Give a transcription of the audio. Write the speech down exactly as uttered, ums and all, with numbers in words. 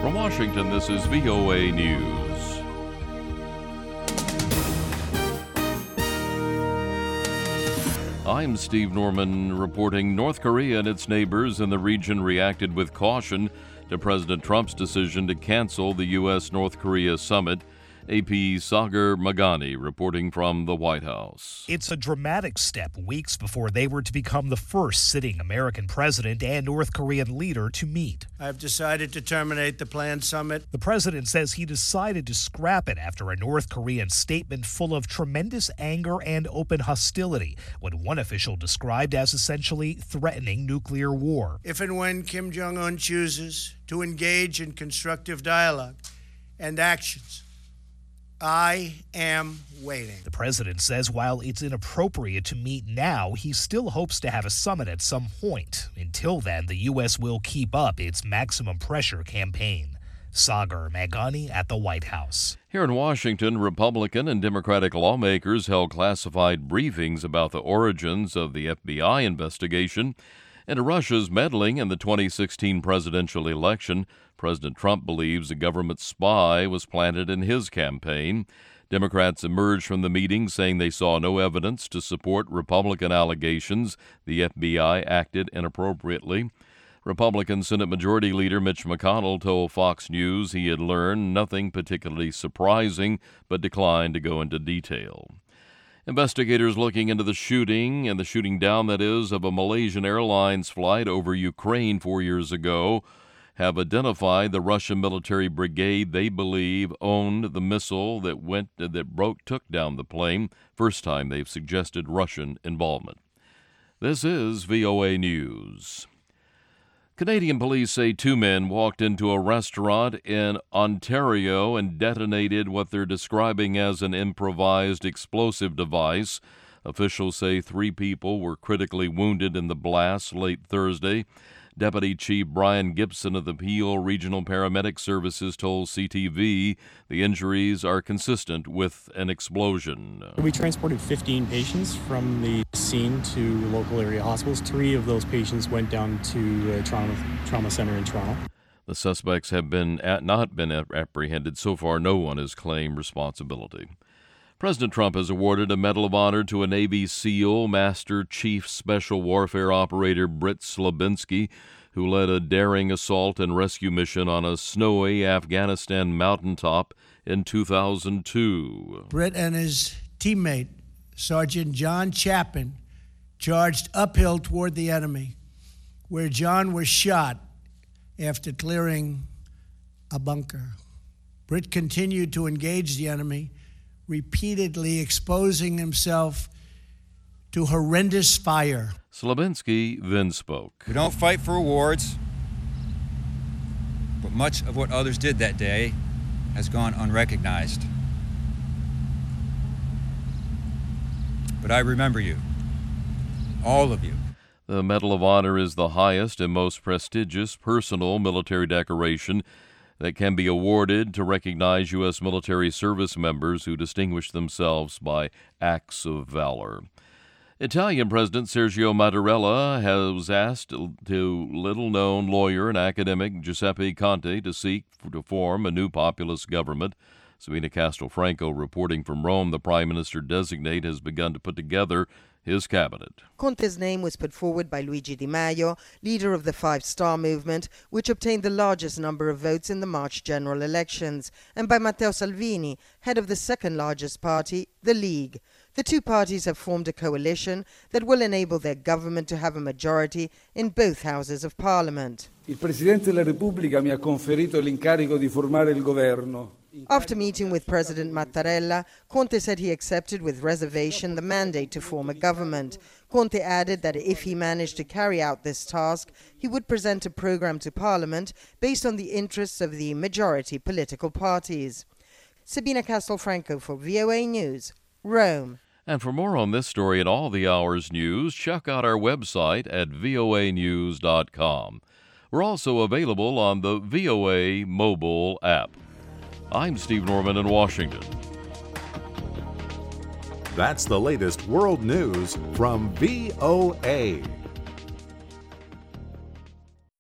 From Washington, this is V O A News. I'm Steve Norman reporting. North Korea and its neighbors in the region reacted with caution to President Trump's decision to cancel the U S North Korea summit. A P Sagar Magani reporting from the White House. It's a dramatic step weeks before they were to become the first sitting American president and North Korean leader to meet. I've decided to terminate the planned summit. The president says he decided to scrap it after a North Korean statement full of tremendous anger and open hostility, what one official described as essentially threatening nuclear war. If and when Kim Jong-un chooses to engage in constructive dialogue and actions, I am waiting. The president says while it's inappropriate to meet now, he still hopes to have a summit at some point. Until then, the U S will keep up its maximum pressure campaign. Sagar Magani at the White House. Here in Washington, Republican and Democratic lawmakers held classified briefings about the origins of the F B I investigation into Russia's meddling in the twenty sixteen presidential election. President Trump believes a government spy was planted in his campaign. Democrats emerged from the meeting saying they saw no evidence to support Republican allegations the F B I acted inappropriately. Republican Senate Majority Leader Mitch McConnell told Fox News he had learned nothing particularly surprising, but declined to go into detail. Investigators looking into the shooting, and the shooting down, that is, of a Malaysian Airlines flight over Ukraine four years ago, have identified the Russian military brigade they believe owned the missile that went that broke took down the plane. First time they've suggested Russian involvement. This is V O A News. Canadian police say two men walked into a restaurant in Ontario and detonated what they're describing as an improvised explosive device. Officials say three people were critically wounded in the blast late Thursday. Deputy Chief Brian Gibson of the Peel Regional Paramedic Services told C T V the injuries are consistent with an explosion. We transported fifteen patients from the scene to local area hospitals. Three of those patients went down to a trauma, trauma center in Toronto. The suspects have been at, not been apprehended. So far, no one has claimed responsibility. President Trump has awarded a Medal of Honor to a Navy SEAL, Master Chief Special Warfare Operator Britt Slabinsky, who led a daring assault and rescue mission on a snowy Afghanistan mountaintop in two thousand two. Britt and his teammate, Sergeant John Chapin, charged uphill toward the enemy, where John was shot after clearing a bunker. Britt continued to engage the enemy, repeatedly exposing himself to horrendous fire. Slabinsky then spoke. We don't fight for awards, but much of what others did that day has gone unrecognized. But I remember you, all of you. The Medal of Honor is the highest and most prestigious personal military decoration that can be awarded to recognize U S military service members who distinguish themselves by acts of valor. Italian President Sergio Mattarella has asked to little-known lawyer and academic Giuseppe Conte to seek to form a new populist government. Sabina Castelfranco reporting from Rome. The Prime Minister-designate has begun to put together his cabinet. Conte's name was put forward by Luigi Di Maio, leader of the Five Star Movement, which obtained the largest number of votes in the March general elections, and by Matteo Salvini, head of the second largest party, the League. The two parties have formed a coalition that will enable their government to have a majority in both houses of parliament. Il Presidente della Repubblica mi ha conferito l'incarico di formare il governo. After meeting with President Mattarella, Conte said he accepted with reservation the mandate to form a government. Conte added that if he managed to carry out this task, he would present a program to Parliament based on the interests of the majority political parties. Sabina Castelfranco for V O A News, Rome. And for more on this story and all the hour's news, check out our website at V O A news dot com. We're also available on the V O A mobile app. I'm Steve Norman in Washington. That's the latest world news from V O A.